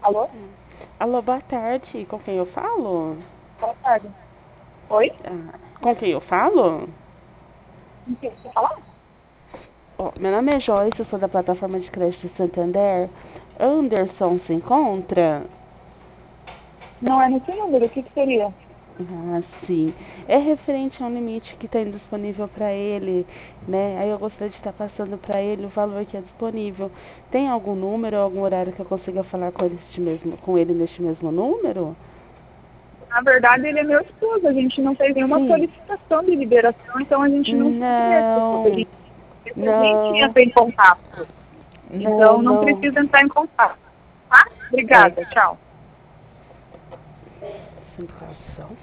Alô? Alô, boa tarde. Com quem eu falo? Boa tarde. Oi? Com quem eu falo? Não sei você falar? Ó, meu nome é Joyce, eu sou da plataforma de crédito Santander. Anderson se encontra? Não é nesse número, o que seria? Ah, sim. É referente a um limite que está indisponível para ele, né? Aí eu gostaria de estar passando para ele o valor que é disponível. Tem algum número, algum horário que eu consiga falar com ele neste mesmo número? Na verdade, ele é meu esposo. A gente não fez nenhuma Sim. solicitação de liberação, então a gente não conhece sobre Não, ele. A gente não, entra em contato. não, Então, não não. precisa entrar em contato. Tá? É. Obrigada. Tchau. Centração.